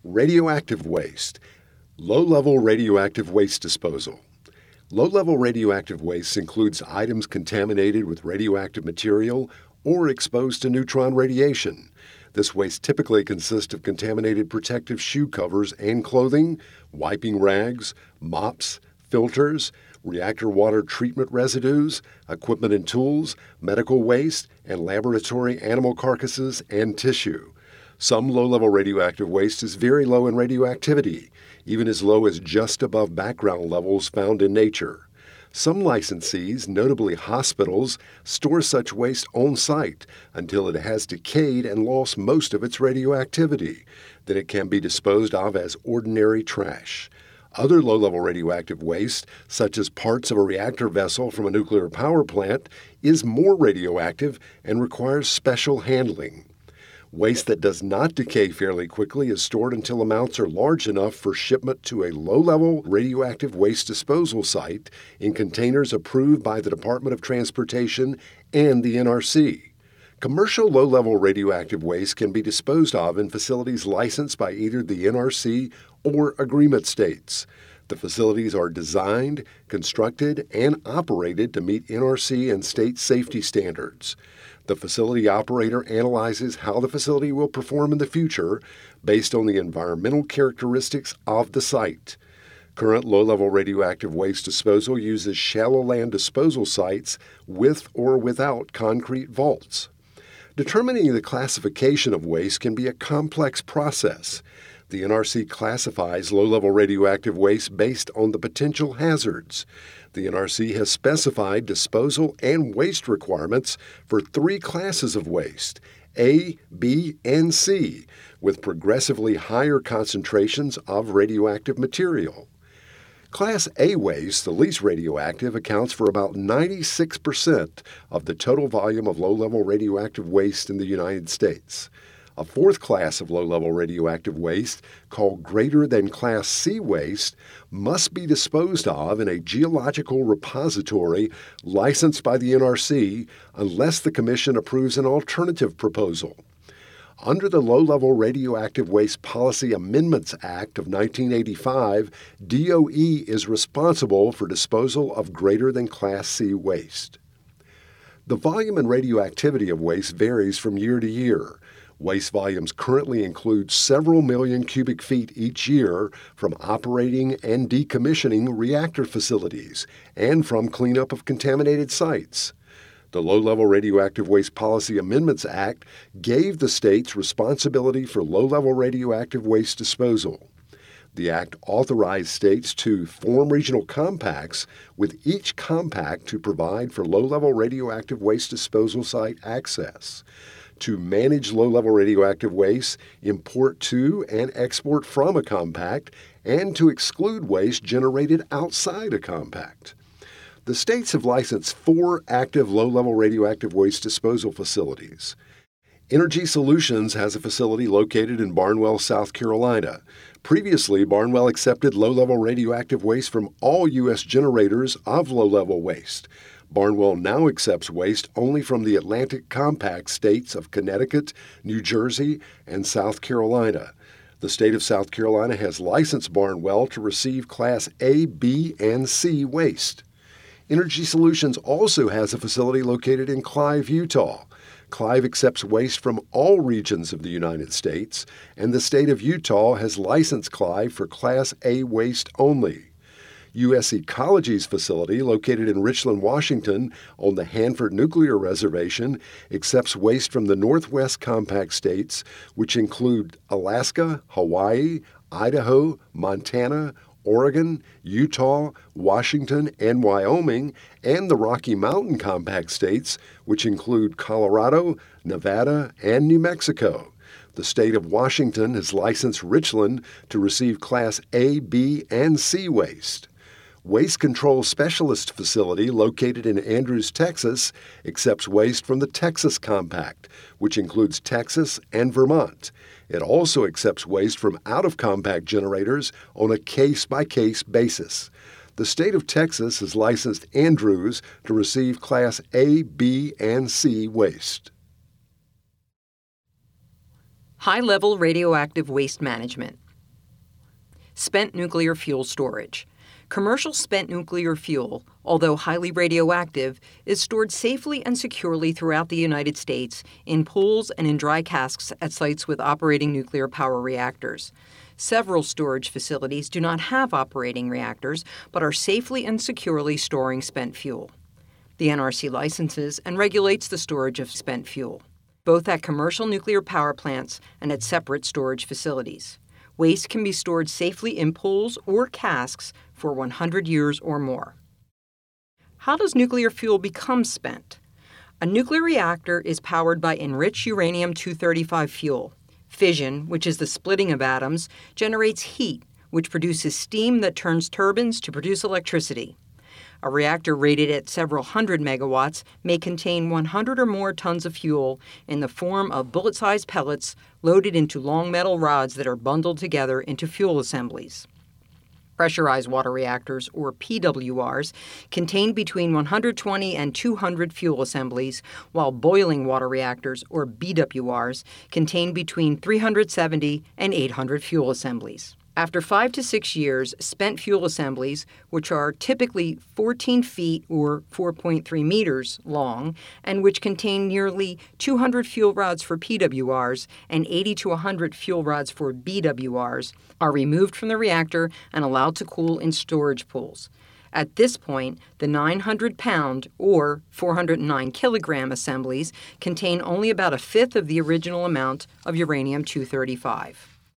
Radioactive waste. Low-level radioactive waste disposal. Low-level radioactive waste includes items contaminated with radioactive material or exposed to neutron radiation. This waste typically consists of contaminated protective shoe covers and clothing, wiping rags, mops, filters, reactor water treatment residues, equipment and tools, medical waste, and laboratory animal carcasses and tissue. Some low-level radioactive waste is very low in radioactivity, even as low as just above background levels found in nature. Some licensees, notably hospitals, store such waste on site until it has decayed and lost most of its radioactivity. Then it can be disposed of as ordinary trash. Other low-level radioactive waste, such as parts of a reactor vessel from a nuclear power plant, is more radioactive and requires special handling. Waste that does not decay fairly quickly is stored until amounts are large enough for shipment to a low-level radioactive waste disposal site in containers approved by the Department of Transportation and the NRC. Commercial low-level radioactive waste can be disposed of in facilities licensed by either the NRC or agreement states. The facilities are designed, constructed, and operated to meet NRC and state safety standards. The facility operator analyzes how the facility will perform in the future based on the environmental characteristics of the site. Current low-level radioactive waste disposal uses shallow land disposal sites with or without concrete vaults. Determining the classification of waste can be a complex process. The NRC classifies low-level radioactive waste based on the potential hazards. The NRC has specified disposal and waste requirements for 3 classes of waste, A, B, and C, with progressively higher concentrations of radioactive material. Class A waste, the least radioactive, accounts for about 96% of the total volume of low-level radioactive waste in the United States. A 4th class of low-level radioactive waste, called greater than Class C waste, must be disposed of in a geological repository licensed by the NRC unless the Commission approves an alternative proposal. Under the Low-Level Radioactive Waste Policy Amendments Act of 1985, DOE is responsible for disposal of greater than Class C waste. The volume and radioactivity of waste varies from year to year. Waste volumes currently include several million cubic feet each year from operating and decommissioning reactor facilities and from cleanup of contaminated sites. The Low-Level Radioactive Waste Policy Amendments Act gave the states responsibility for low-level radioactive waste disposal. The Act authorized states to form regional compacts, with each compact to provide for low-level radioactive waste disposal site access, to manage low-level radioactive waste, import to and export from a compact, and to exclude waste generated outside a compact. The states have licensed 4 active low-level radioactive waste disposal facilities. Energy Solutions has a facility located in Barnwell, South Carolina. Previously, Barnwell accepted low-level radioactive waste from all U.S. generators of low-level waste. Barnwell now accepts waste only from the Atlantic Compact states of Connecticut, New Jersey, and South Carolina. The state of South Carolina has licensed Barnwell to receive Class A, B, and C waste. Energy Solutions also has a facility located in Clive, Utah. Clive accepts waste from all regions of the United States, and the state of Utah has licensed Clive for Class A waste only. U.S. Ecology's facility, located in Richland, Washington, on the Hanford Nuclear Reservation, accepts waste from the Northwest Compact states, which include Alaska, Hawaii, Idaho, Montana, Oregon, Utah, Washington, and Wyoming, and the Rocky Mountain Compact states, which include Colorado, Nevada, and New Mexico. The state of Washington has licensed Richland to receive Class A, B, and C waste. Waste Control Specialist Facility, located in Andrews, Texas, accepts waste from the Texas Compact, which includes Texas and Vermont. It also accepts waste from out-of-compact generators on a case-by-case basis. The state of Texas has licensed Andrews to receive Class A, B, and C waste. High-level radioactive waste management. Spent nuclear fuel storage. Commercial spent nuclear fuel, although highly radioactive, is stored safely and securely throughout the United States in pools and in dry casks at sites with operating nuclear power reactors. Several storage facilities do not have operating reactors, but are safely and securely storing spent fuel. The NRC licenses and regulates the storage of spent fuel, both at commercial nuclear power plants and at separate storage facilities. Waste can be stored safely in pools or casks for 100 years or more. How does nuclear fuel become spent? A nuclear reactor is powered by enriched uranium-235 fuel. Fission, which is the splitting of atoms, generates heat, which produces steam that turns turbines to produce electricity. A reactor rated at several hundred megawatts may contain 100 or more tons of fuel in the form of bullet-sized pellets loaded into long metal rods that are bundled together into fuel assemblies. Pressurized water reactors, or PWRs, contain between 120 and 200 fuel assemblies, while boiling water reactors, or BWRs, contain between 370 and 800 fuel assemblies. After 5 to 6 years, spent fuel assemblies, which are typically 14 feet or 4.3 meters long, and which contain nearly 200 fuel rods for PWRs and 80 to 100 fuel rods for BWRs, are removed from the reactor and allowed to cool in storage pools. At this point, the 900-pound or 409-kilogram assemblies contain only about a fifth of the original amount of uranium-235.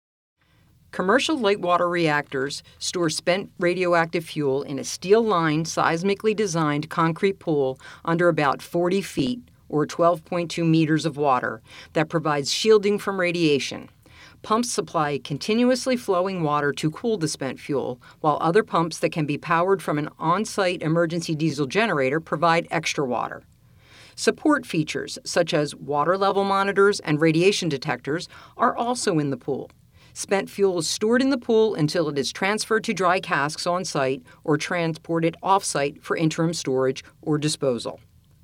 Commercial light water reactors store spent radioactive fuel in a steel-lined, seismically designed concrete pool under about 40 feet, or 12.2 meters of water, that provides shielding from radiation. Pumps supply continuously flowing water to cool the spent fuel, while other pumps that can be powered from an on-site emergency diesel generator provide extra water. Support features, such as water level monitors and radiation detectors, are also in the pool. Spent fuel is stored in the pool until it is transferred to dry casks on site or transported off-site for interim storage or disposal.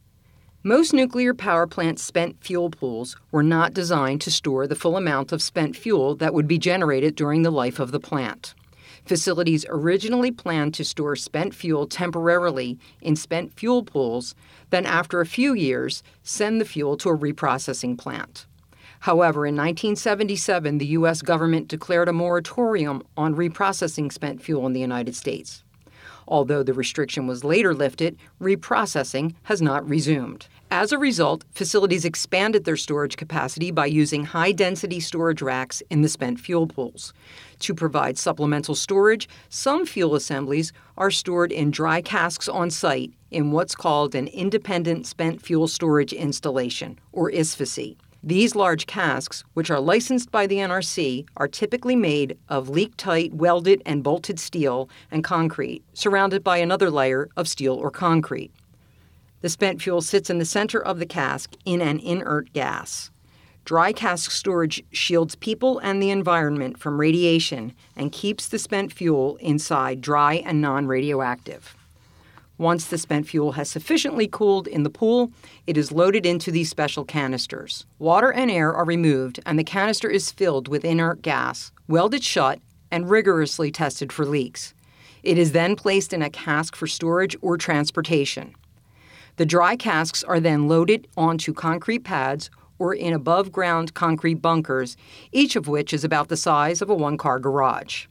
Most nuclear power plant spent fuel pools were not designed to store the full amount of spent fuel that would be generated during the life of the plant. Facilities originally planned to store spent fuel temporarily in spent fuel pools, then after a few years, send the fuel to a reprocessing plant. However, in 1977, the U.S. government declared a moratorium on reprocessing spent fuel in the United States. Although the restriction was later lifted, reprocessing has not resumed. As a result, facilities expanded their storage capacity by using high-density storage racks in the spent fuel pools. To provide supplemental storage, some fuel assemblies are stored in dry casks on site in what's called an Independent Spent Fuel Storage Installation, or ISFSI. These large casks, which are licensed by the NRC, are typically made of leak-tight welded and bolted steel and concrete, surrounded by another layer of steel or concrete. The spent fuel sits in the center of the cask in an inert gas. Dry cask storage shields people and the environment from radiation and keeps the spent fuel inside dry and non-radioactive. Once the spent fuel has sufficiently cooled in the pool, it is loaded into these special canisters. Water and air are removed, and the canister is filled with inert gas, welded shut, and rigorously tested for leaks. It is then placed in a cask for storage or transportation. The dry casks are then loaded onto concrete pads or in above-ground concrete bunkers, each of which is about the size of a one-car garage.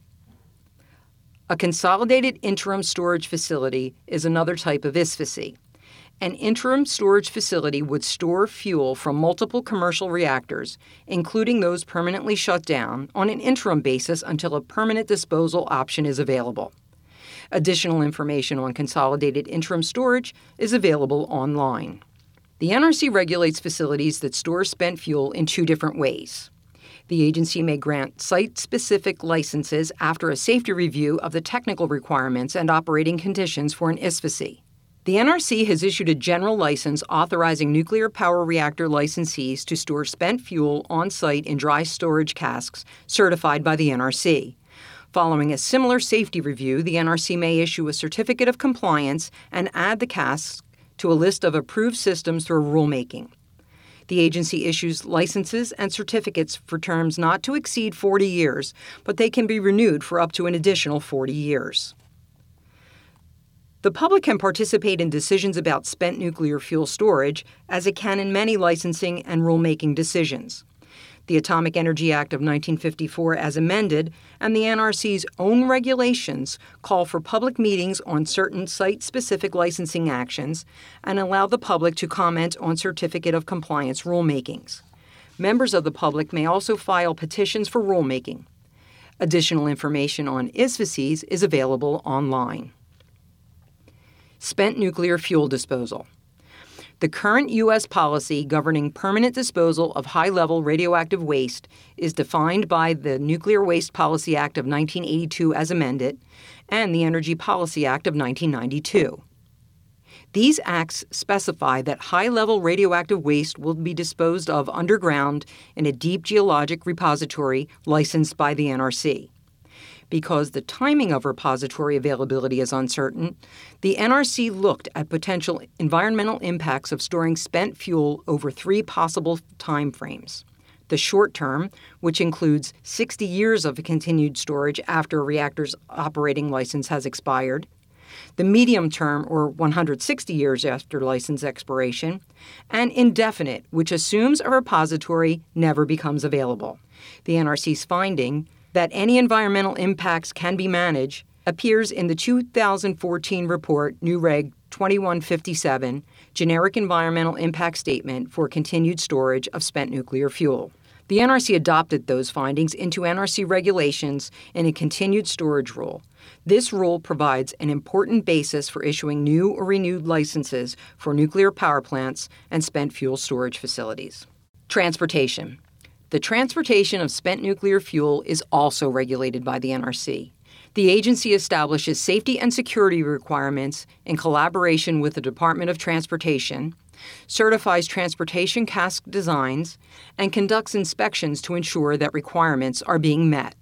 A consolidated interim storage facility is another type of ISFSI. An interim storage facility would store fuel from multiple commercial reactors, including those permanently shut down, on an interim basis until a permanent disposal option is available. Additional information on consolidated interim storage is available online. The NRC regulates facilities that store spent fuel in two different ways. The agency may grant site-specific licenses after a safety review of the technical requirements and operating conditions for an ISFSI. The NRC has issued a general license authorizing nuclear power reactor licensees to store spent fuel on-site in dry storage casks certified by the NRC. Following a similar safety review, the NRC may issue a certificate of compliance and add the casks to a list of approved systems through rulemaking. The agency issues licenses and certificates for terms not to exceed 40 years, but they can be renewed for up to an additional 40 years. The public can participate in decisions about spent nuclear fuel storage, as it can in many licensing and rulemaking decisions. The Atomic Energy Act of 1954 as amended, and the NRC's own regulations call for public meetings on certain site-specific licensing actions and allow the public to comment on Certificate of Compliance rulemakings. Members of the public may also file petitions for rulemaking. Additional information on ISFSIs is available online. Spent nuclear fuel disposal. The current U.S. policy governing permanent disposal of high-level radioactive waste is defined by the Nuclear Waste Policy Act of 1982 as amended and the Energy Policy Act of 1992. These acts specify that high-level radioactive waste will be disposed of underground in a deep geologic repository licensed by the NRC. Because the timing of repository availability is uncertain, the NRC looked at potential environmental impacts of storing spent fuel over 3 possible timeframes. The short term, which includes 60 years of continued storage after a reactor's operating license has expired, the medium term, or 160 years after license expiration, and indefinite, which assumes a repository never becomes available. The NRC's finding that any environmental impacts can be managed appears in the 2014 report New Reg 2157, Generic Environmental Impact Statement for Continued Storage of Spent Nuclear Fuel. The NRC adopted those findings into NRC regulations in a continued storage rule. This rule provides an important basis for issuing new or renewed licenses for nuclear power plants and spent fuel storage facilities. Transportation. The transportation of spent nuclear fuel is also regulated by the NRC. The agency establishes safety and security requirements in collaboration with the Department of Transportation, certifies transportation cask designs, and conducts inspections to ensure that requirements are being met.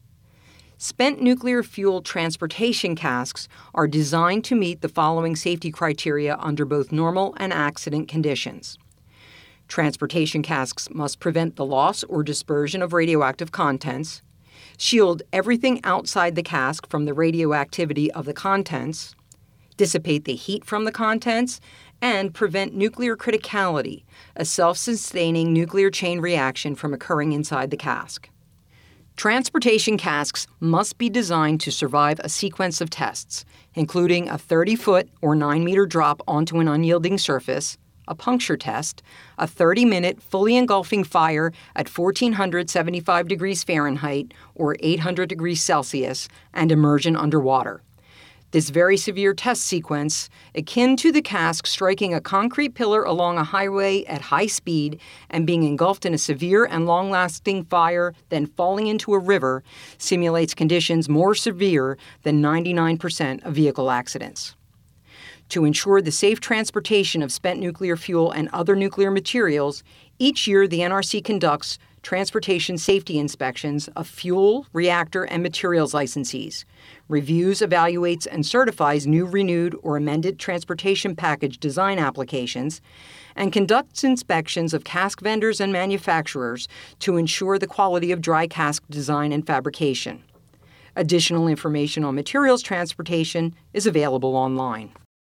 Spent nuclear fuel transportation casks are designed to meet the following safety criteria under both normal and accident conditions. Transportation casks must prevent the loss or dispersion of radioactive contents, shield everything outside the cask from the radioactivity of the contents, dissipate the heat from the contents, and prevent nuclear criticality, a self-sustaining nuclear chain reaction from occurring inside the cask. Transportation casks must be designed to survive a sequence of tests, including a 30-foot or 9-meter drop onto an unyielding surface, a puncture test, a 30-minute fully engulfing fire at 1,475 degrees Fahrenheit or 800 degrees Celsius, and immersion underwater. This very severe test sequence, akin to the cask striking a concrete pillar along a highway at high speed and being engulfed in a severe and long-lasting fire, then falling into a river, simulates conditions more severe than 99% of vehicle accidents. To ensure the safe transportation of spent nuclear fuel and other nuclear materials, each year the NRC conducts transportation safety inspections of fuel, reactor, and materials licensees, reviews, evaluates, and certifies new, renewed, or amended transportation package design applications, and conducts inspections of cask vendors and manufacturers to ensure the quality of dry cask design and fabrication. Additional information on materials transportation is available online.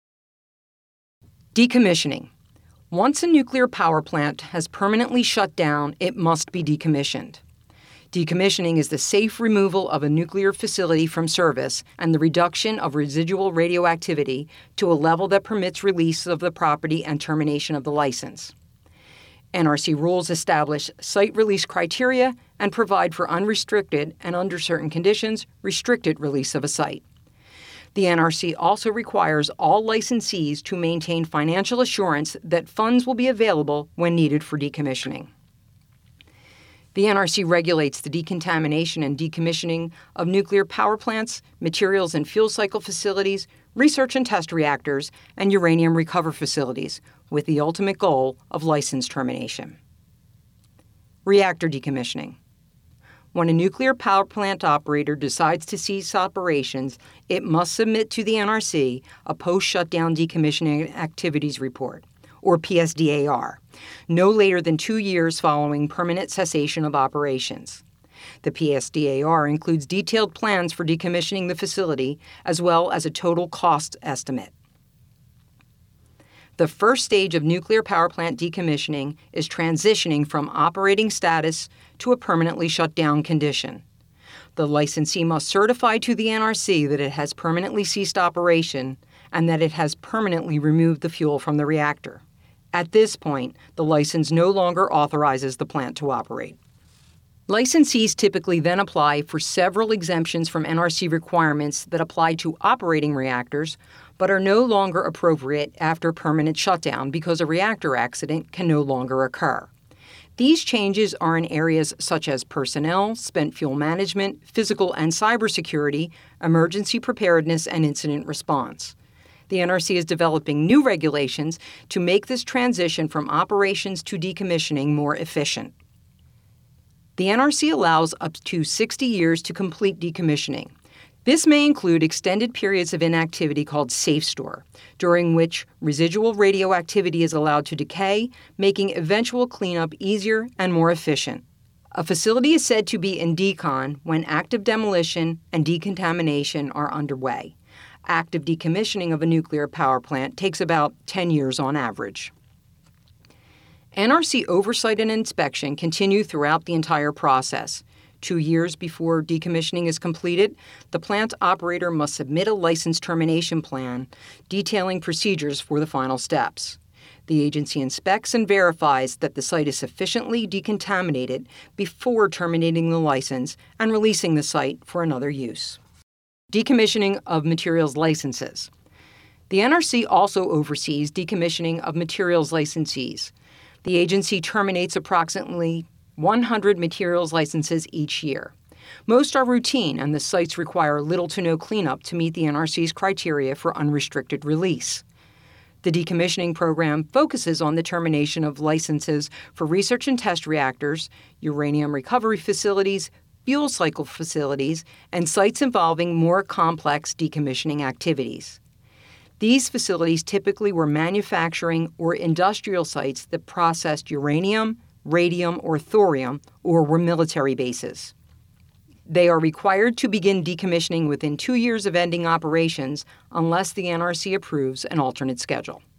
Decommissioning. Once a nuclear power plant has permanently shut down, it must be decommissioned. Decommissioning is the safe removal of a nuclear facility from service and the reduction of residual radioactivity to a level that permits release of the property and termination of the license. NRC rules establish site release criteria and provide for unrestricted and, under certain conditions, restricted release of a site. The NRC also requires all licensees to maintain financial assurance that funds will be available when needed for decommissioning. The NRC regulates the decontamination and decommissioning of nuclear power plants, materials and fuel cycle facilities, research and test reactors, and uranium recovery facilities, with the ultimate goal of license termination. Reactor decommissioning. When a nuclear power plant operator decides to cease operations, it must submit to the NRC a post-shutdown decommissioning activities report, or PSDAR, no later than 2 years following permanent cessation of operations. The PSDAR includes detailed plans for decommissioning the facility, as well as a total cost estimate. The first stage of nuclear power plant decommissioning is transitioning from operating status to a permanently shut down condition. The licensee must certify to the NRC that it has permanently ceased operation and that it has permanently removed the fuel from the reactor. At this point, the license no longer authorizes the plant to operate. Licensees typically then apply for several exemptions from NRC requirements that apply to operating reactors, but are no longer appropriate after permanent shutdown because a reactor accident can no longer occur. These changes are in areas such as personnel, spent fuel management, physical and cybersecurity, emergency preparedness, and incident response. The NRC is developing new regulations to make this transition from operations to decommissioning more efficient. The NRC allows up to 60 years to complete decommissioning. This may include extended periods of inactivity called safe store, during which residual radioactivity is allowed to decay, making eventual cleanup easier and more efficient. A facility is said to be in decon when active demolition and decontamination are underway. Active decommissioning of a nuclear power plant takes about 10 years on average. NRC oversight and inspection continue throughout the entire process. 2 years before decommissioning is completed, the plant operator must submit a license termination plan detailing procedures for the final steps. The agency inspects and verifies that the site is sufficiently decontaminated before terminating the license and releasing the site for another use. Decommissioning of materials licenses. The NRC also oversees decommissioning of materials licensees. The agency terminates approximately 100 materials licenses each year. Most are routine, and the sites require little to no cleanup to meet the NRC's criteria for unrestricted release. The decommissioning program focuses on the termination of licenses for research and test reactors, uranium recovery facilities, fuel cycle facilities, and sites involving more complex decommissioning activities. These facilities typically were manufacturing or industrial sites that processed uranium, radium, or thorium, or were military bases. They are required to begin decommissioning within 2 years of ending operations unless the NRC approves an alternate schedule.